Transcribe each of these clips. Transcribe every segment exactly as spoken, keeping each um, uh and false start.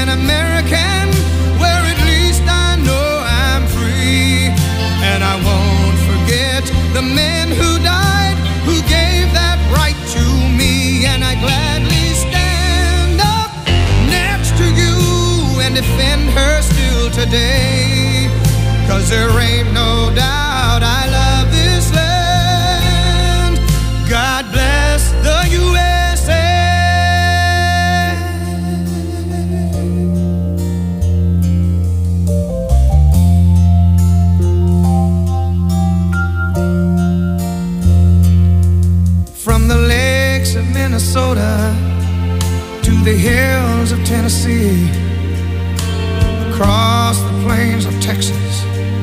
American, where at least I know I'm free. And I won't forget the men who died, who gave that right to me. And I gladly stand up next to you and defend her still today. 'Cause there ain't no doubt I love this land. God bless the U S A. From the lakes of Minnesota to the hills of Tennessee, across the plains of Texas,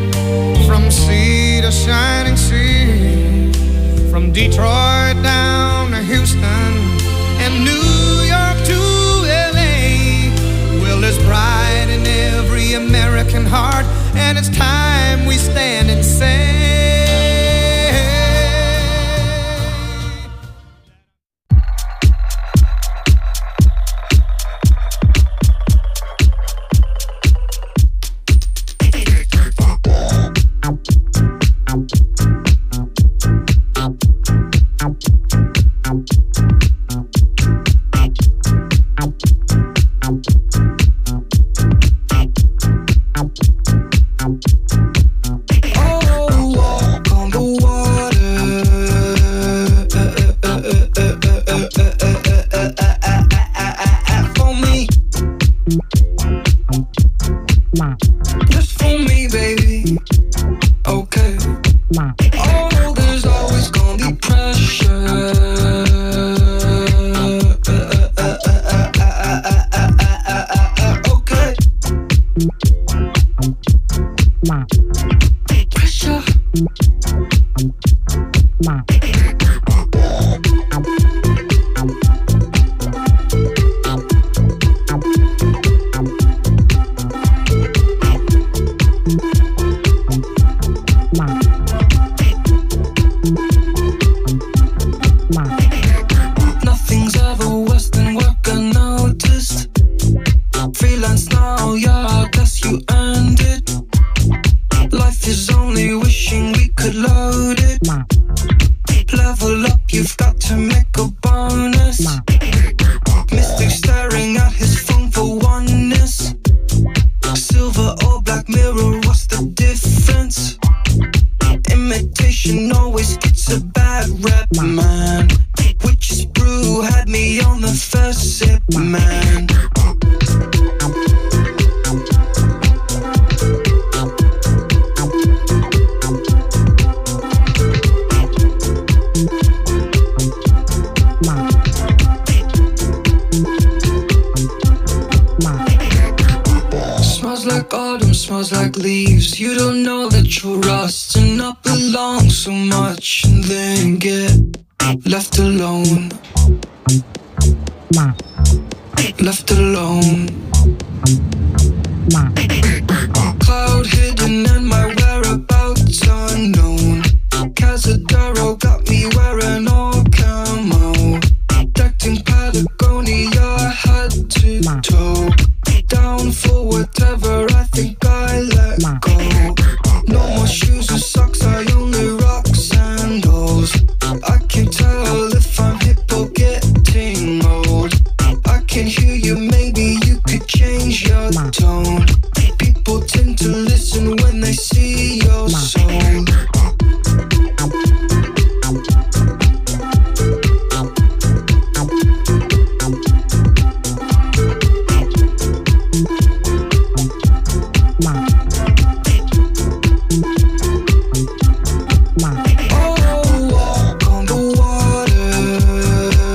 from sea to shining sea, from Detroit down to Houston and New York to L A. Well, there's pride in every American heart, and it's time we stand and say,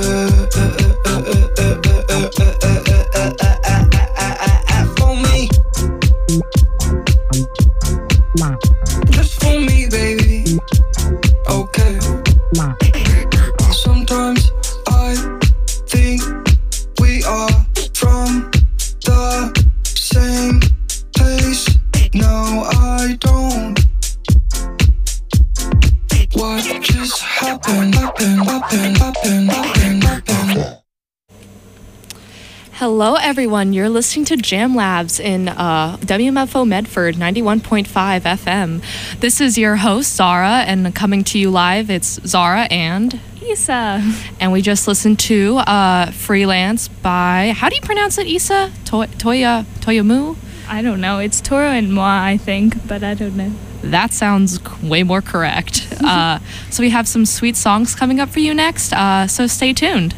For me Hello, everyone. You're listening to Jam Labs in uh, W M F O Medford, ninety-one point five F M. This is your host, Zara, and coming to you live, it's Zara and Issa. And we just listened to uh, Freelance by, how do you pronounce it, Issa? To- Toya, Toyamu? I don't know. It's Toro and Moi, I think, but I don't know. That sounds way more correct. uh, so we have some sweet songs coming up for you next, uh, so stay tuned.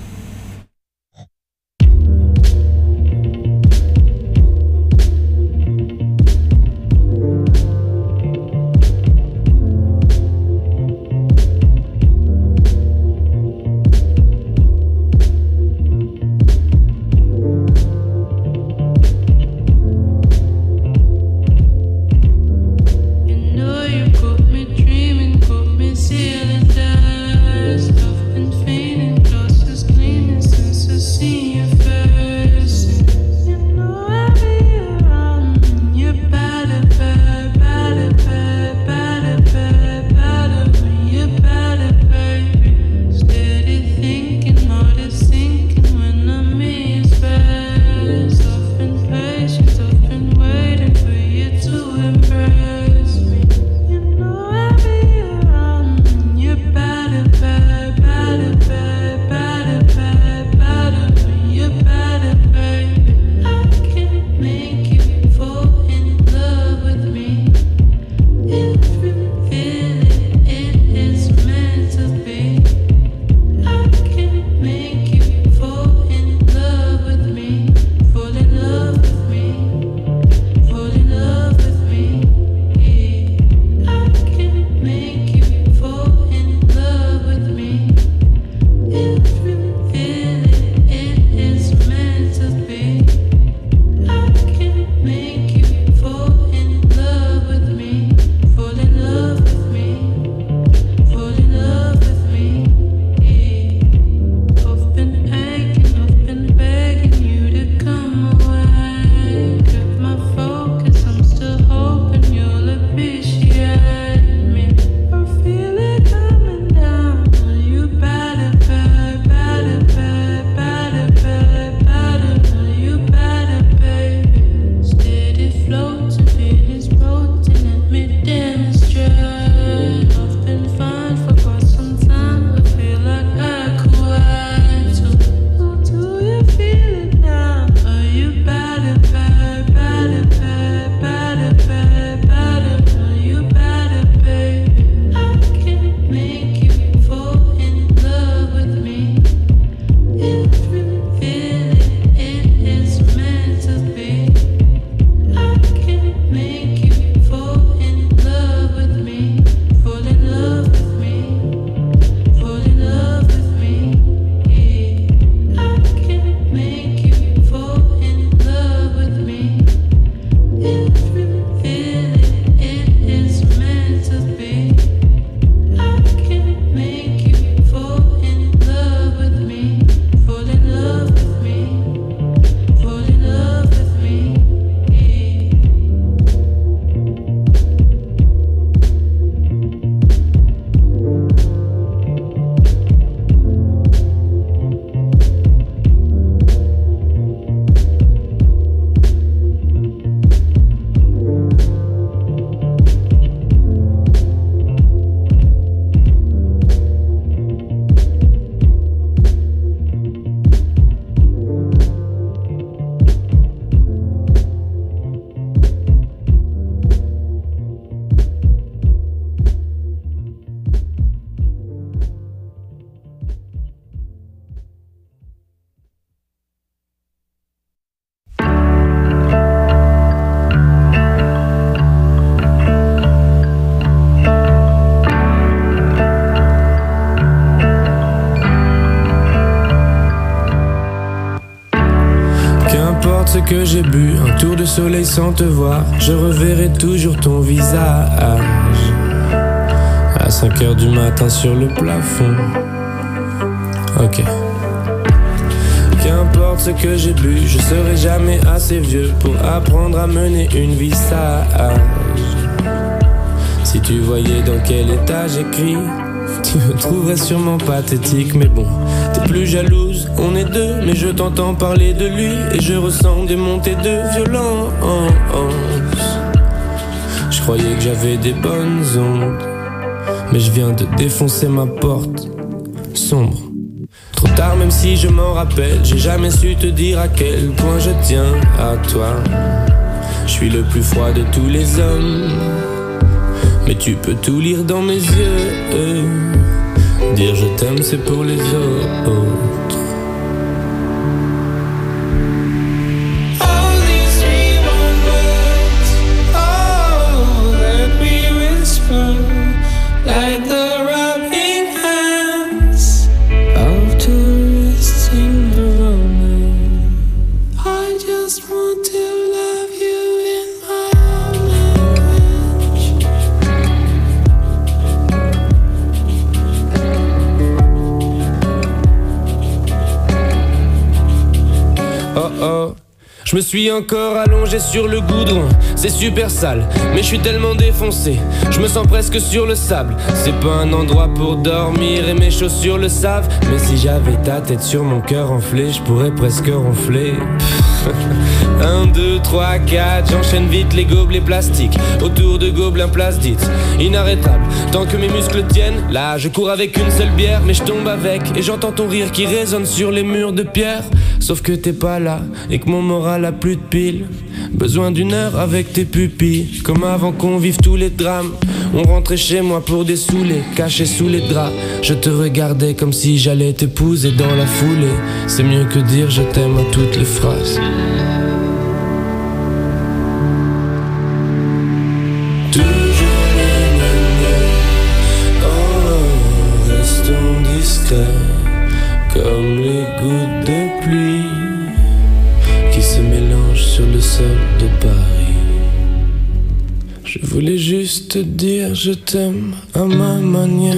Ce que j'ai bu, un tour de soleil sans te voir, je reverrai toujours ton visage. À cinq heures du matin sur le plafond. Ok. Qu'importe ce que j'ai bu, je serai jamais assez vieux pour apprendre à mener une vie sage. Si tu voyais dans quel état j'écris Tu me trouverais sûrement pathétique, mais bon, t'es plus jalouse, on est deux, mais je t'entends parler de lui et je ressens des montées de violence. Je croyais que j'avais des bonnes ondes, mais je viens de défoncer ma porte sombre. Trop tard, même si je m'en rappelle, j'ai jamais su te dire à quel point je tiens à toi. Je suis le plus froid de tous les hommes, mais tu peux tout lire dans mes yeux. Dire je t'aime, c'est pour les autres. All these dream words, oh, that we whisper, like the rubbing hands of tourists in the romance. I just want to love you in my own language. Oh oh, je me suis encore allongé sur le goudron. C'est super sale, mais je suis tellement défoncé, je me sens presque sur le sable. C'est pas un endroit pour dormir et mes chaussures le savent. Mais si j'avais ta tête sur mon cœur enflé, je pourrais presque ronfler. Un, deux, trois, quatre, j'enchaîne vite les gobelets plastiques autour de gobelins plastiques. Inarrêtable, tant que mes muscles tiennent. Là, je cours avec une seule bière, mais je tombe avec et j'entends ton rire qui résonne sur les murs de pierre. Sauf que t'es pas là et que mon moral a plus de piles. Besoin d'une heure avec tes pupilles, comme avant qu'on vive tous les drames. On rentrait chez moi pour dessouler, caché sous les draps. Je te regardais comme si j'allais t'épouser dans la foulée. C'est mieux que dire je t'aime à toutes les phrases. Toujours les mêmes, oh, restons discrets, comme les gouttes de pluie qui se mélangent sur le sol de Paris. Je voulais juste te dire je t'aime à ma manière.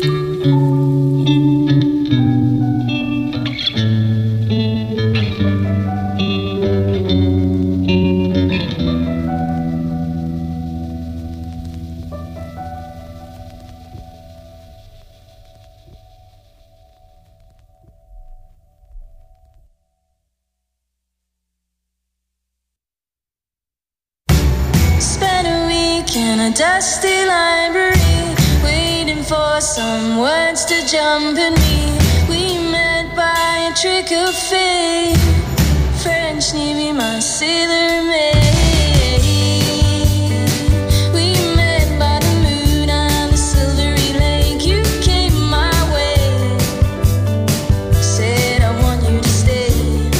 Dusty library, waiting for some words to jump in me. We met by a trick of fate. French Navy, my sailor maid. We met by the moon and the silvery lake. You came my way, said I want you to stay.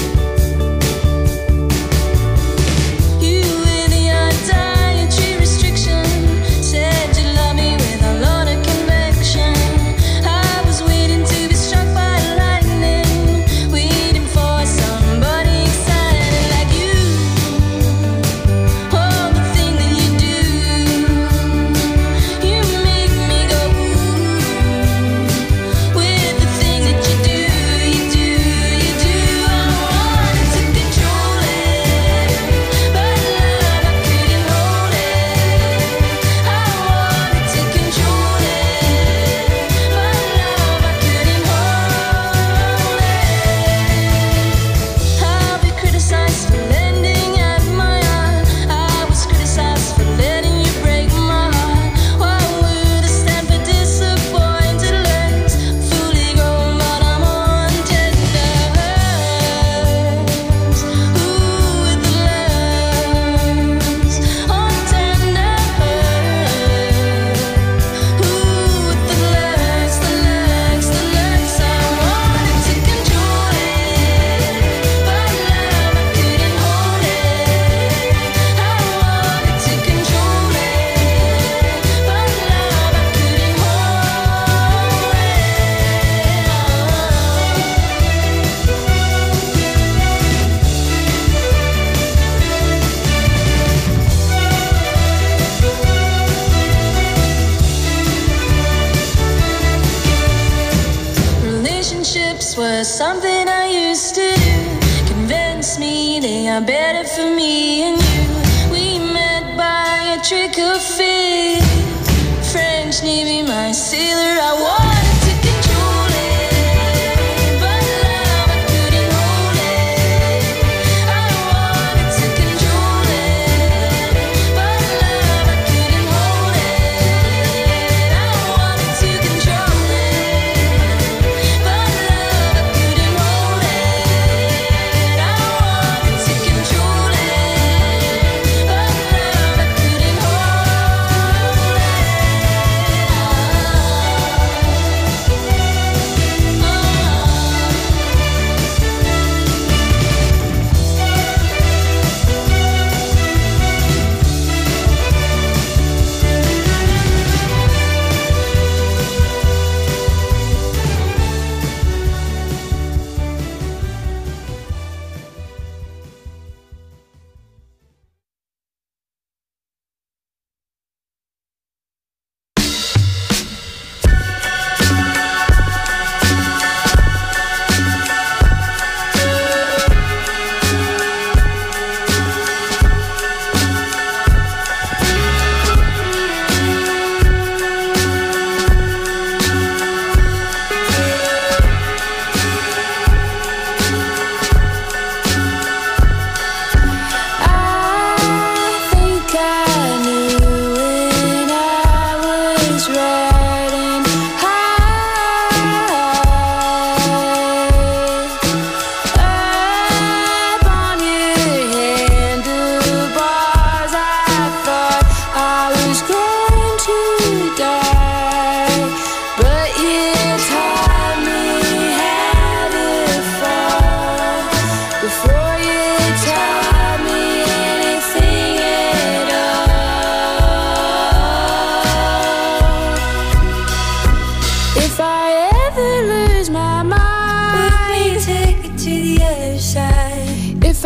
You with your dietary restriction, said you love me with a lot of conviction. I was waiting to be struck by lightning, waiting for somebody excited like you. Oh, the thing that you do, you make me go ooh. With the things that you do, you do, you do. I wanted to control it, but love, I couldn't hold it. I wanted to control it, but love, I couldn't hold it. I'll be criticized for lending at my heart. I was criticized for letting you break my heart. Why would I stand for disappointed legs? Fully grown, but I'm on tender hers. Ooh, with the legs on tender hers. Ooh, with the legs, the legs, the legs. I wanted to control it, but love, I couldn't hold it. I wanted to control it, but love, I couldn't hold it. Relationships were something I used to do. Convince me they are better for me and you. We met by a trick of fate. French Navy, my sailor, I was.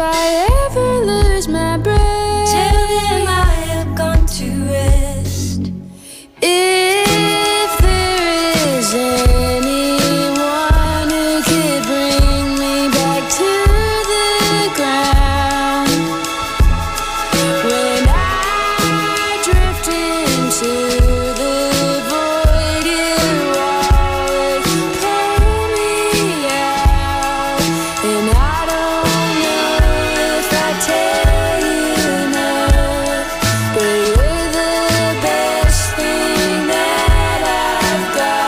I ever lose my breath, tell them I have gone to rest. If there is anyone who could bring me back to the ground, when I drift into the void, you always pull me out. And I don't know if I tell you enough, but you're the best thing that I've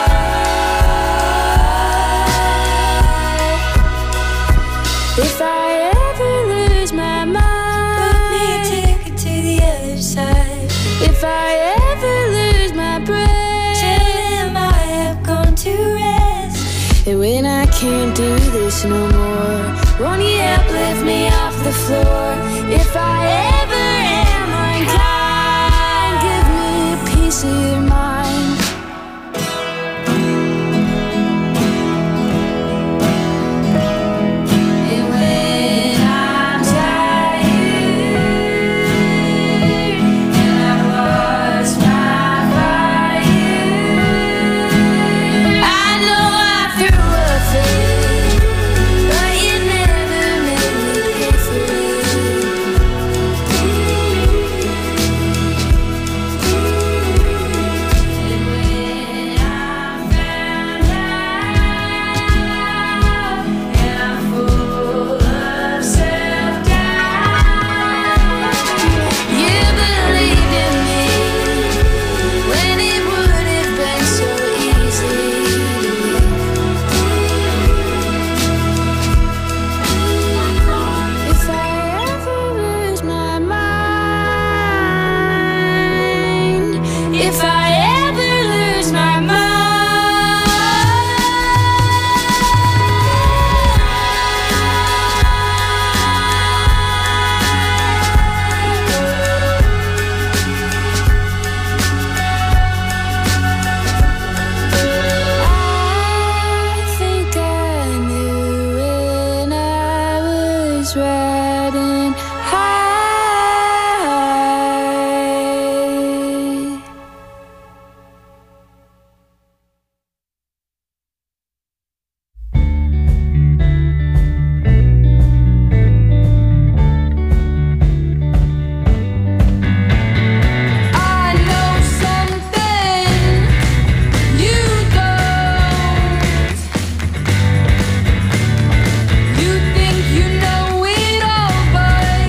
got. If I ever lose my mind, book me a ticket to the other side. If I ever lose my breath, tell them I have gone to rest. And when I can't do this no more, won't you help lift me off the floor? If I ever am unkind, give me a piece of your mind. And when I'm tired and I've lost my fire, I know I threw a fit, but you never made me pay for it. And when I'm found out and I'm full of self-doubt, you believed in me when it would have been so easy to leave. If I ever lose my mind, if I ever lose my mind. I think I knew when I was riding high. I know something you don't. You think you know it all, but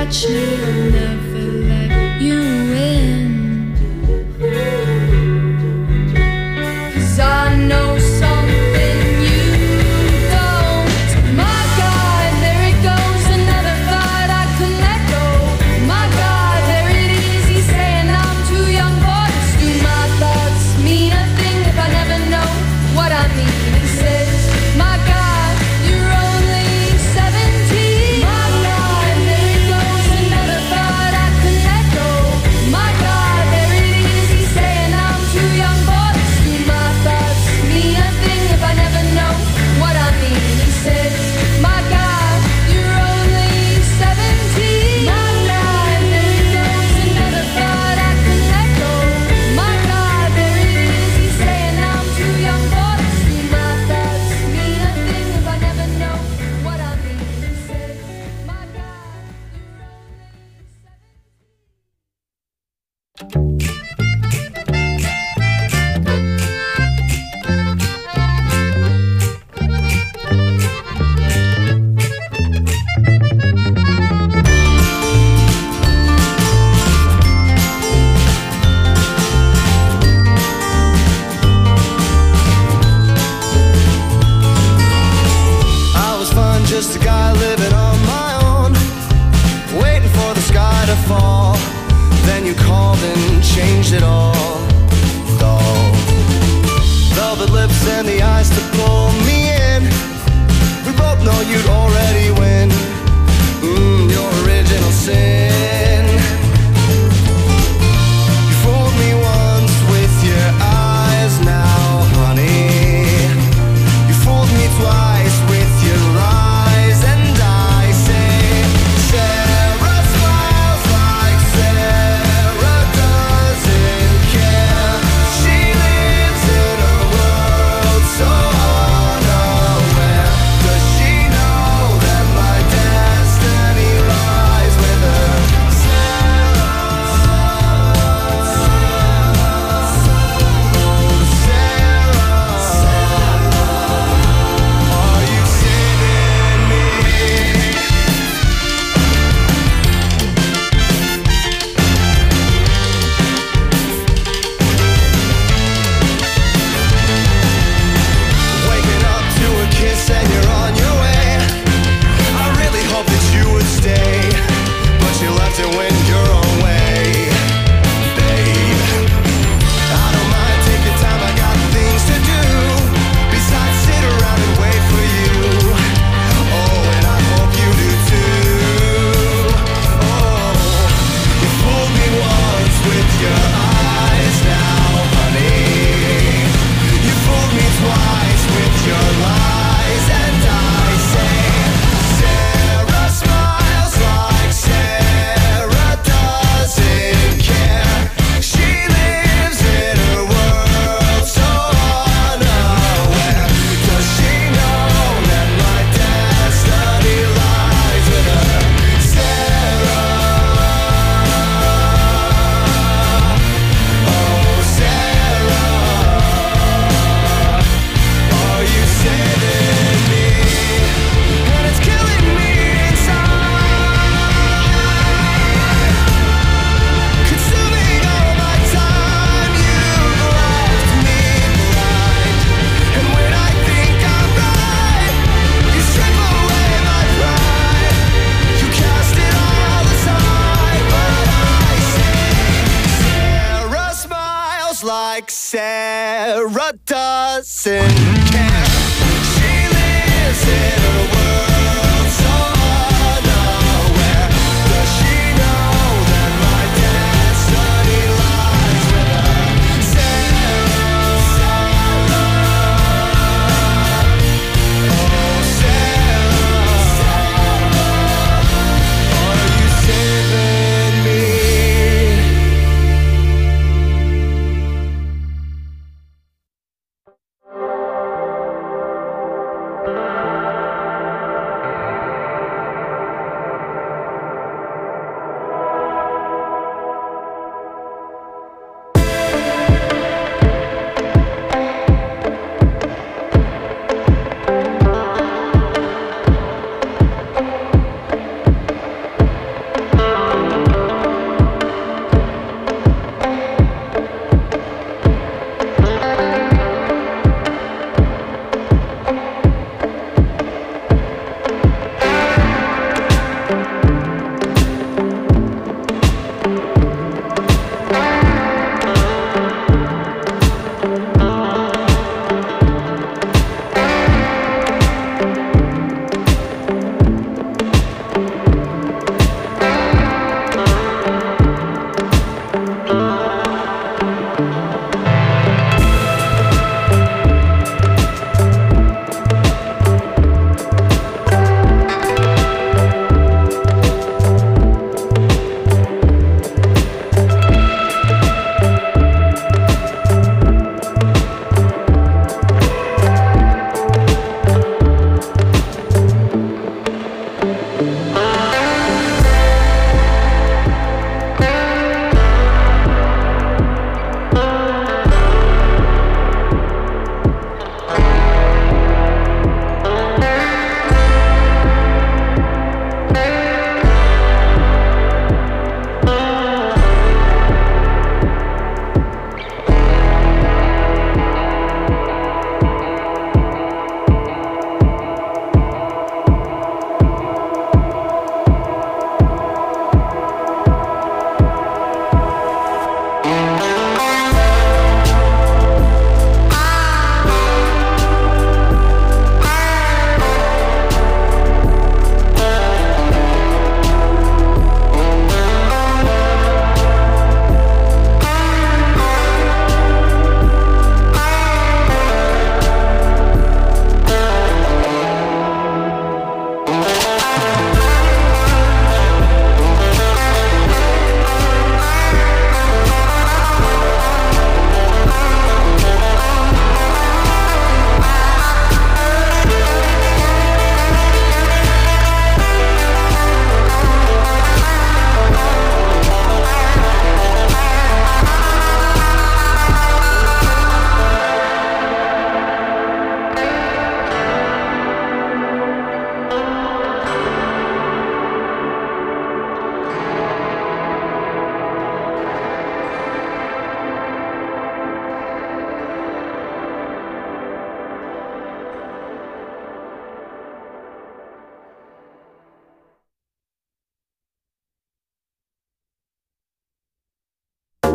touch me, I'll never let you in. 'Cause I know something you don't. My God, there it goes, another thought I couldn't let go. My God, there it is, he's saying I'm too young for this. Do my thoughts mean a thing if I never know what I mean? He says, my God, you're only seventeen. My God, there it goes, another thought I couldn't let go. My God, there it is, he's saying I'm too young for this. Do my thoughts mean a thing if I never know what I mean? He says, my God, you're only seventeen. My God, there it goes, another thought I couldn't let go. My God, there it is, he's saying I'm too young for this. Do my thoughts mean a thing if I never know what I mean? He says, my God, you're only seventeen. I was fun, just a guy living on my own, waiting for the sky to fall. Then you called and changed it all. Though velvet lips and the eyes to pull me in. We both know you'd already win. Mm, your original sin. You fooled me once with your eyes, now, honey. You fooled me twice with your lies, and I say, Sarah smiles like Sarah doesn't care. She lives in a world so unaware. Does she know that my destiny lies with her? Sarah, are you saving me? Waking up to a kiss and you're on your way. I really hope that you would stay, but you left it when you're away, babe. I don't mind taking time, I got things to do besides sit around and wait for you. Oh, and I hope you do too. Oh, you fooled me once with your eyes, now, honey. You fooled me twice with your lies, and I say, Sarah smiles like Sarah doesn't care. She lives in a world so unaware. Does she know that my destiny lies with her? Sarah, oh Sarah, are you saving me? And it's killing me inside, consuming all my time. You've left me blind, and when I think I'm right, you strip away my pride. You cast it all aside, but I say, Sarah smiles like Sarah doesn't care. She lives in a world so unaware. Does she know that my destiny lies with her? Sarah, oh Sarah, are you saving me?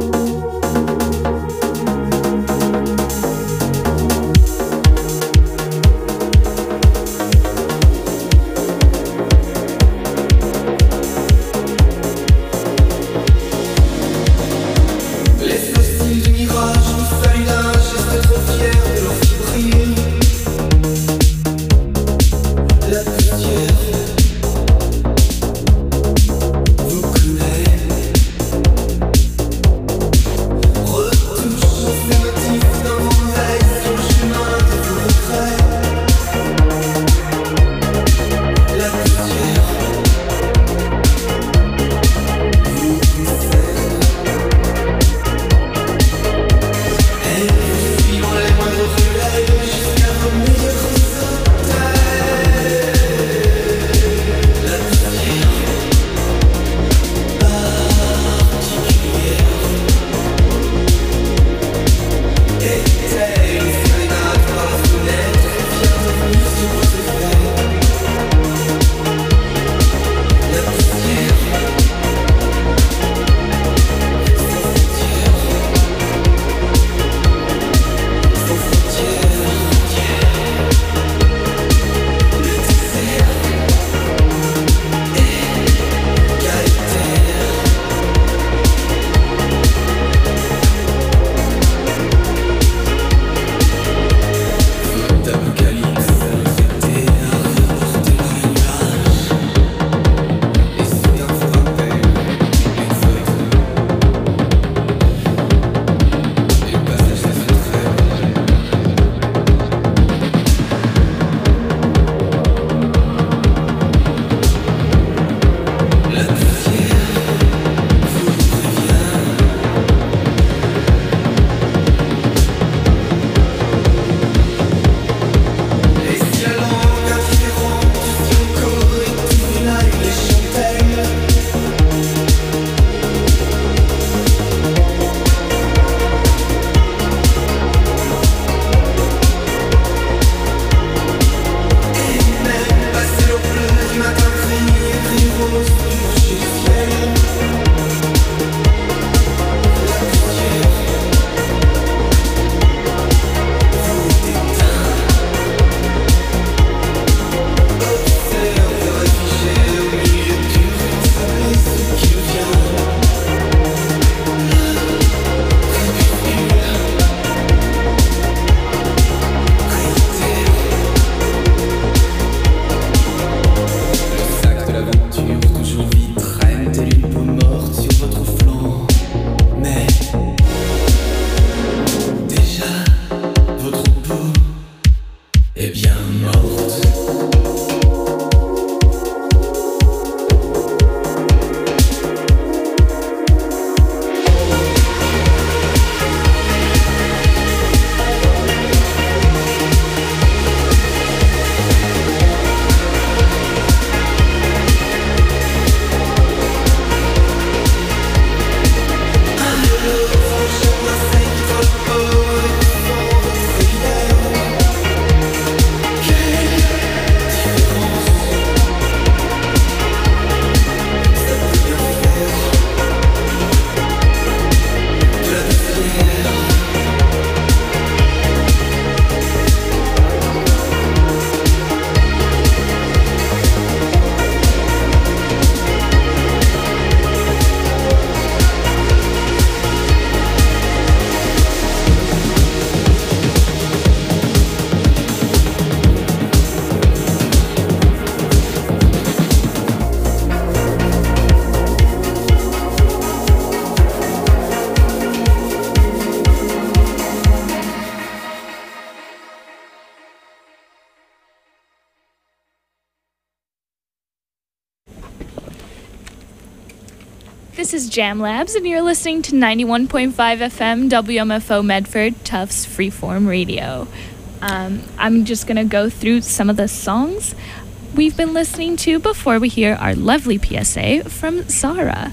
This is Jam Labs, and you're listening to ninety-one point five F M W M F O Medford, Tufts Freeform Radio. Um, I'm just going to go through some of the songs we've been listening to before we hear our lovely P S A from Zara.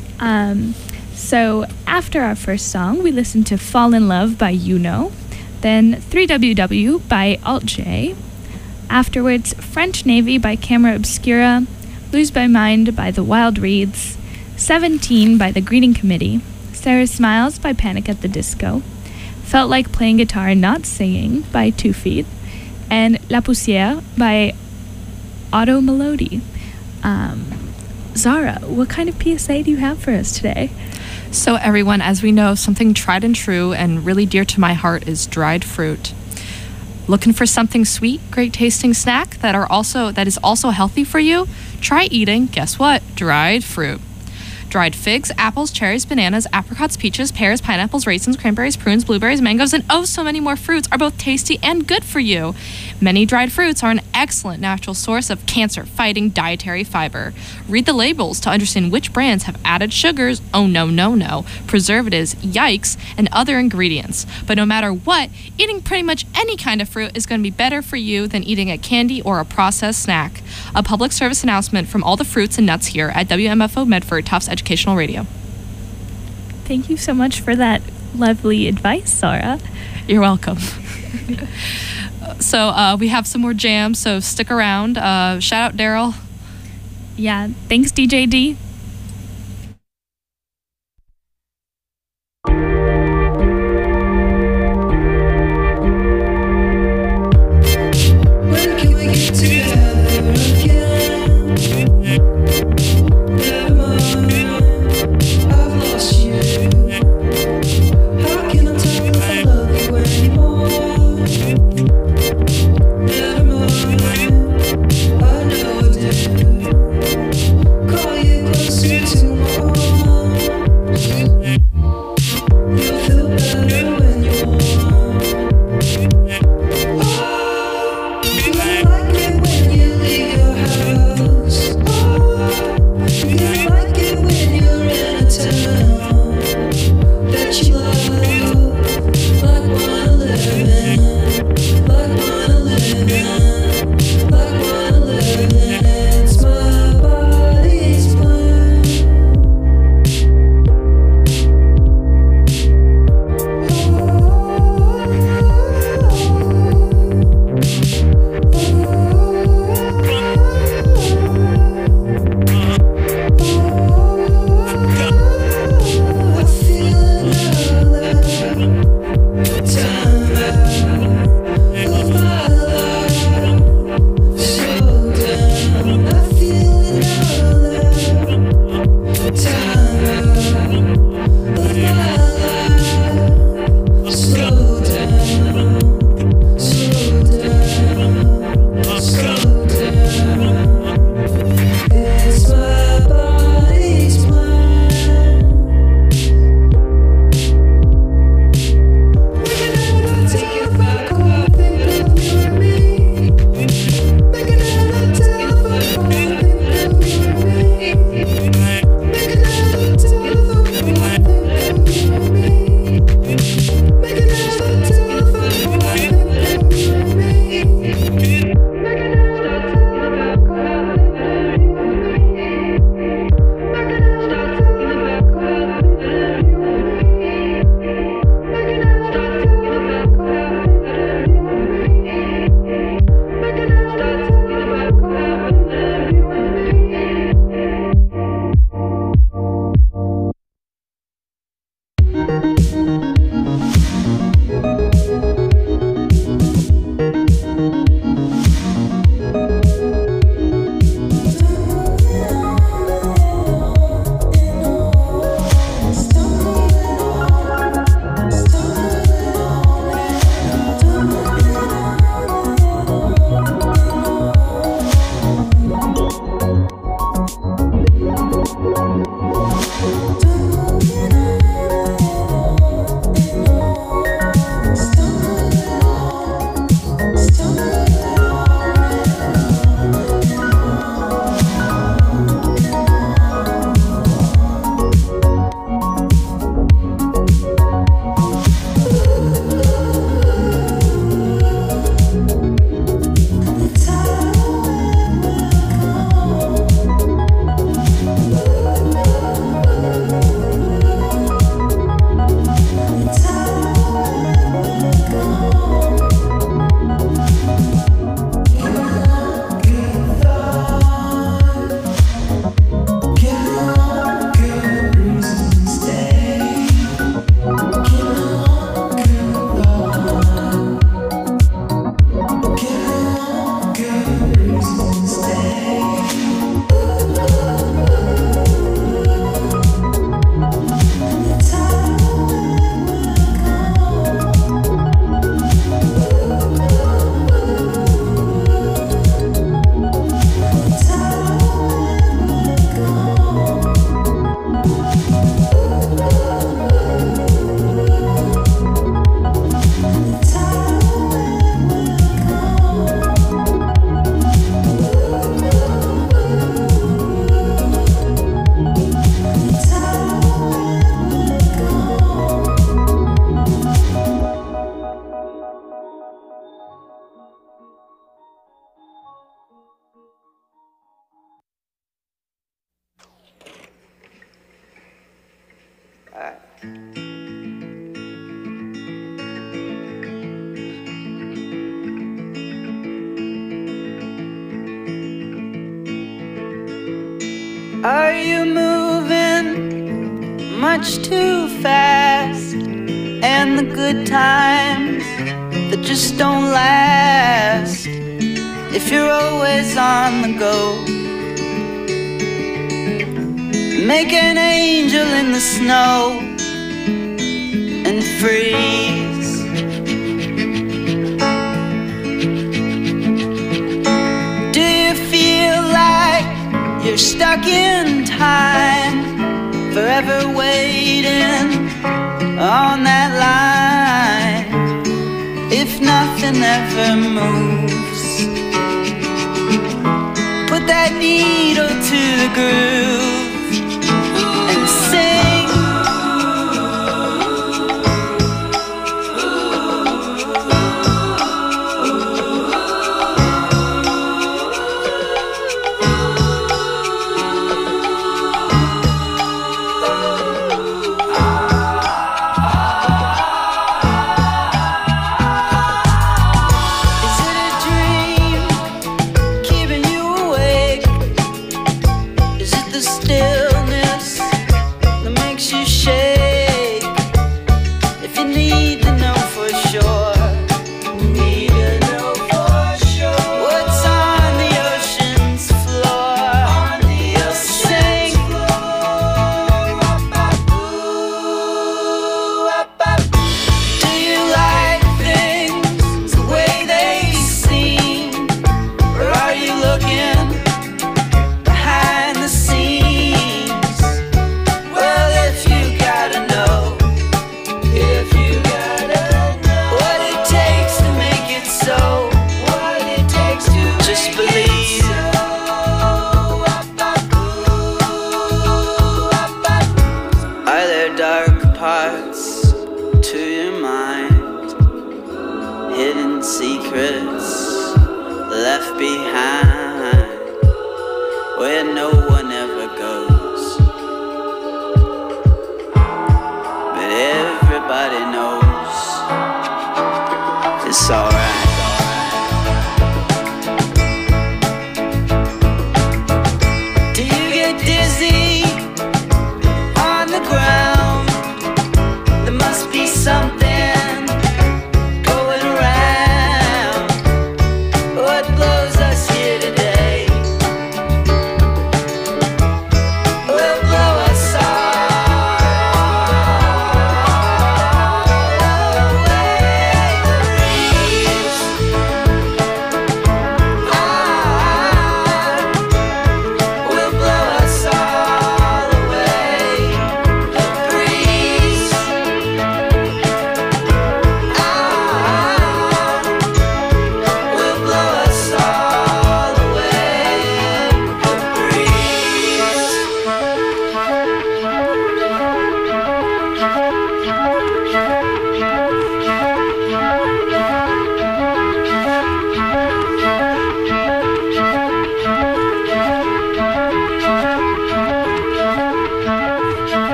Um, so after our first song, we listened to Fall in Love by Yuno, then three W W by Alt J, afterwards French Navy by Camera Obscura, Lose My Mind by The Wild Reeds, seventeen by The Greeting Committee, Sarah Smiles by Panic at the Disco, Felt Like Playing Guitar and Not Singing by Two Feet, and La Poussière by Auto Melody. Um, Zara, what kind of P S A do you have for us today? So everyone, as we know, something tried and true and really dear to my heart is dried fruit. Looking for something sweet, great tasting snack that are also that is also healthy for you? Try eating, guess what? Dried fruit. Dried figs, apples, cherries, bananas, apricots, peaches, pears, pineapples, raisins, cranberries, prunes, blueberries, mangoes, and oh so many more fruits are both tasty and good for you. Many dried fruits are an excellent natural source of cancer-fighting dietary fiber. Read the labels to understand which brands have added sugars, oh no, no, no, preservatives, yikes, and other ingredients. But no matter what, eating pretty much any kind of fruit is going to be better for you than eating a candy or a processed snack. A public service announcement from all the fruits and nuts here at W M F O Medford, Tufts Educational Radio. Thank you so much for that lovely advice, Sarah. You're welcome. So uh, we have some more jams, so stick around. Uh, shout out Daryl. Yeah, thanks, D J D. When can we get together again? Never mind, I've lost you. How can I tell if I love you anymore? Never mind, I know I do. Call you close. Are you moving much too fast? And the good times that just don't last, if you're always on the go, make an angel in the snow and freeze. Do you feel like you're stuck in time, forever waiting on that line? If nothing ever moves, put that needle to the groove and sing.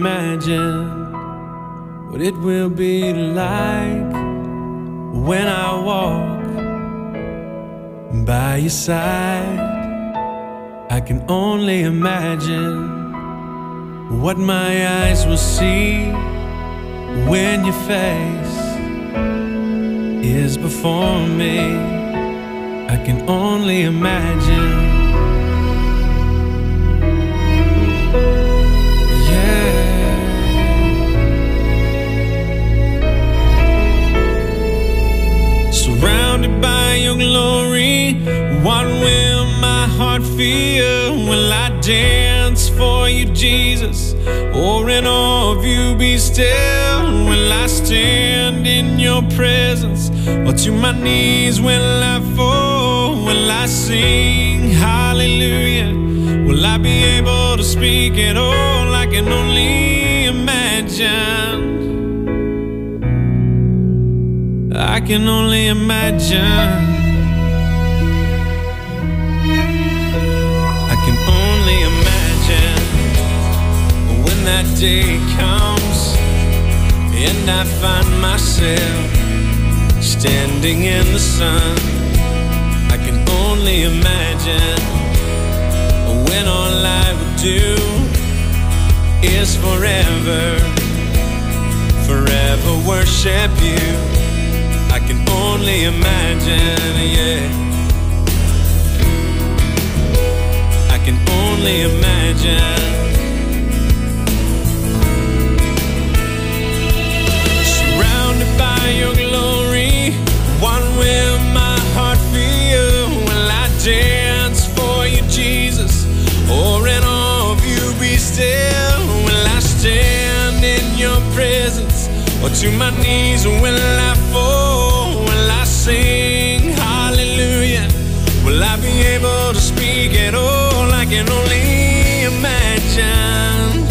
imagine what it will be like when I walk by your side. I can only imagine what my eyes will see when your face is before me. I can only imagine. Surrounded by your glory, what will my heart feel? Will I dance for you, Jesus? Or in awe of you be still? Will I stand in your presence? Or to my knees will I fall? Will I sing hallelujah? Will I be able to speak at all? I can only imagine. I can only imagine. I can only imagine when that day comes and I find myself standing in the sun. I can only imagine when all I would do is forever, forever worship you. I can only imagine, yeah. I can only imagine. Surrounded by your glory, what will my heart feel? Will I dance for you, Jesus? Or in awe of you be still? Will I stand in your presence? Or to my knees will I fall? Will I sing hallelujah? Will I be able to speak at all? I can only imagine.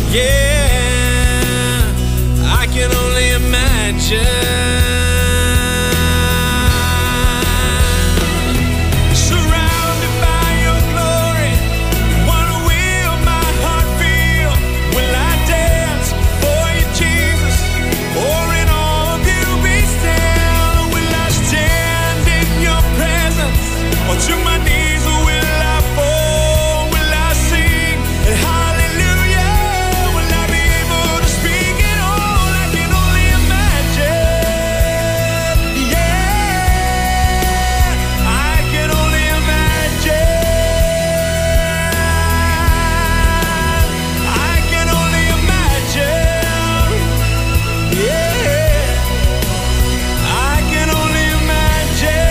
Yeah, I can only imagine. To my knees will I fall? Will I sing hallelujah? Will I be able to speak at all? I can only imagine. Yeah, I can only imagine. I can only imagine. Yeah, I can only imagine.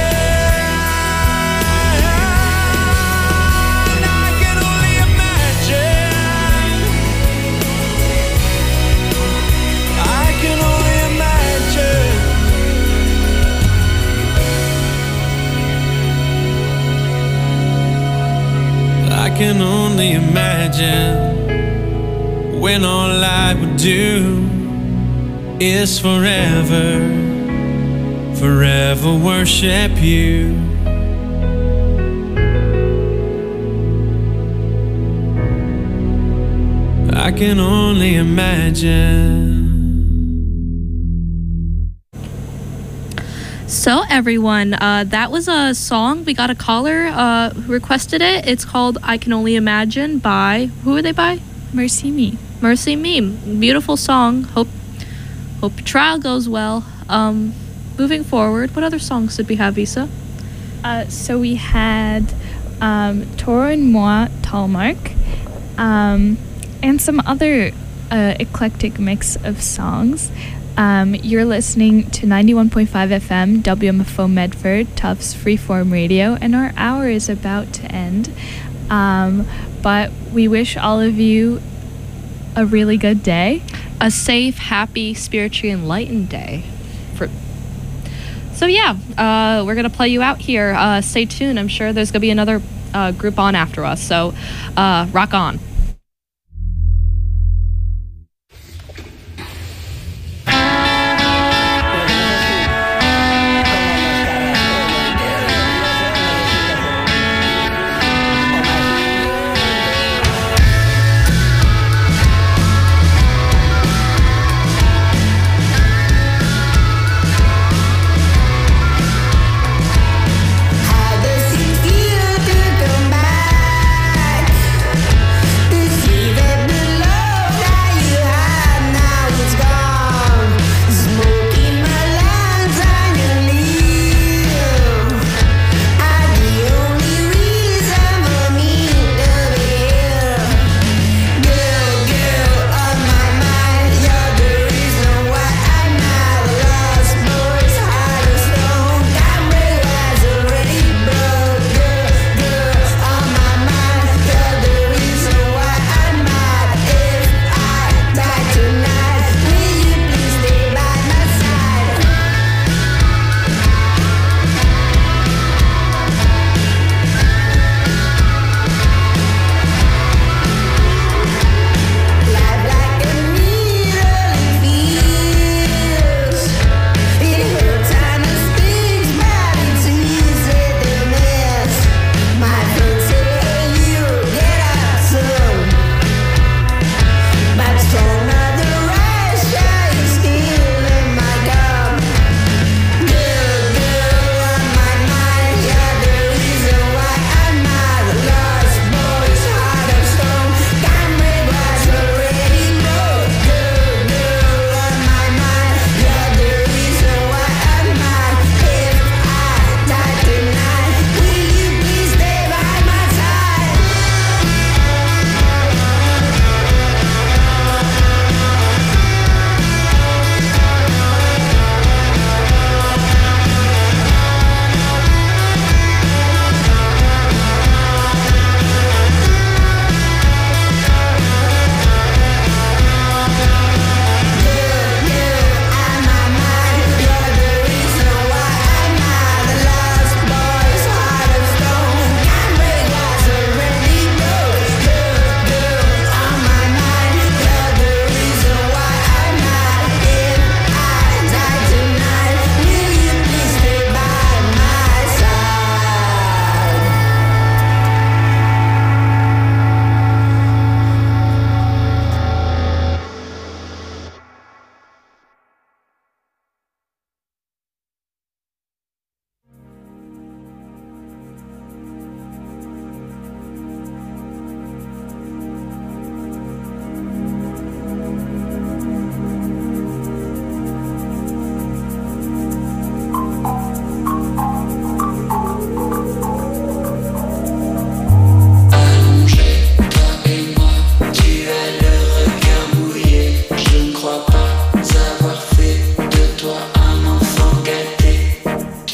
I can only imagine when all I would do is forever, forever worship you. I can only imagine. So everyone, uh, that was a song. We got a caller uh, who requested it. It's called I Can Only Imagine by, who are they by? Mercy Me. Mercy Me. Beautiful song. Hope hope trial goes well. Um, moving forward, what other songs did we have, Isa? Uh, so we had um, Toro and Moi Talmark, um, and some other uh, eclectic mix of songs. Um, you're listening to ninety-one point five F M, W M F O Medford, Tufts Freeform Radio, and our hour is about to end. Um, but we wish all of you a really good day. A safe, happy, spiritually enlightened day. For So yeah, uh, we're going to play you out here. Uh, stay tuned. I'm sure there's going to be another uh, group on after us. So uh, rock on.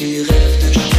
qui rêve de